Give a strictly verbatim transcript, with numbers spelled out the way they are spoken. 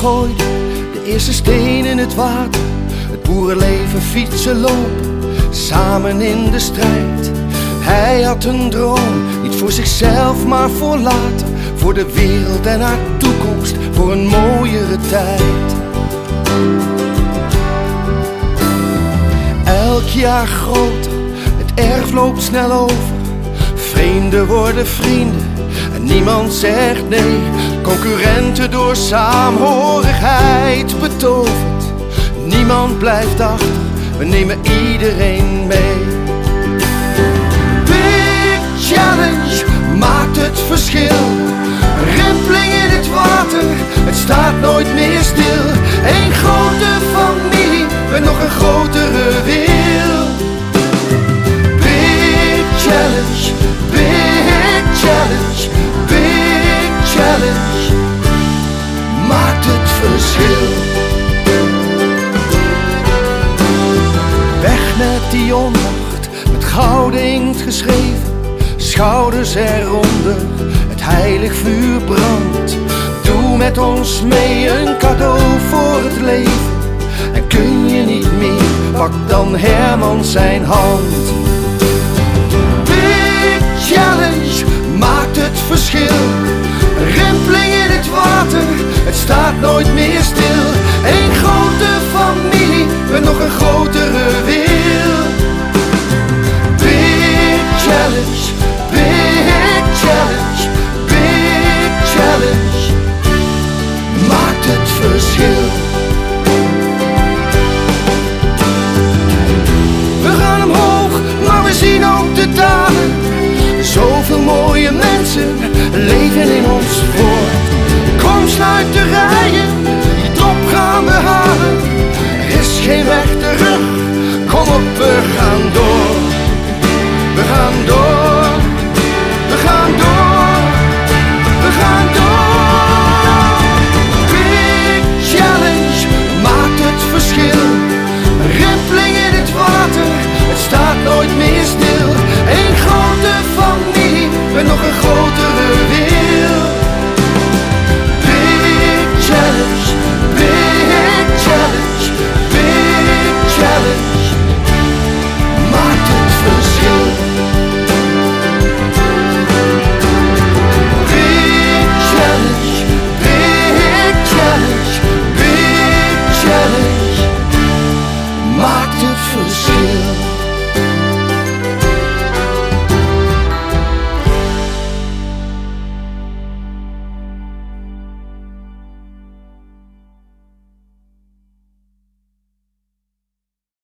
gooide de eerste steen in het water. Het boerenleven, fietsen, lopen, samen in de strijd. Hij had een droom, niet voor zichzelf, maar voor later. Voor de wereld en haar toekomst, voor een mooiere tijd. Elk jaar groter, het erf loopt snel over. Vreemden worden vrienden en niemand zegt nee. Concurrenten door saamhorigheid betoverd. Niemand blijft achter, we nemen iedereen mee. Big Challenge maakt het verschil. Een rimpeling in het water, het staat nooit meer stil. Eén grote familie met nog een grotere wil. Big Challenge, Big Challenge, Big Challenge maakt het verschil. Weg met die onmacht, met gouden inkt geschreven. Schouders eronder, het heilig vuur brandt. Doe met ons mee een cadeau voor het leven. En kun je niet meer, pak dan Herman zijn hand. Big Challenge maakt het verschil. Een rimpeling in het water, het staat nooit meer stil. Eén grote familie met nog een grotere wil. Big Challenge, Big Challenge, Big Challenge maakt het verschil. We gaan omhoog, maar we zien ook de dalen. Zoveel mooie mensen leven in ons voort. Kom, sluit de rijen, die top gaan we halen. Er is geen weg terug, kom op, we gaan door. We gaan door.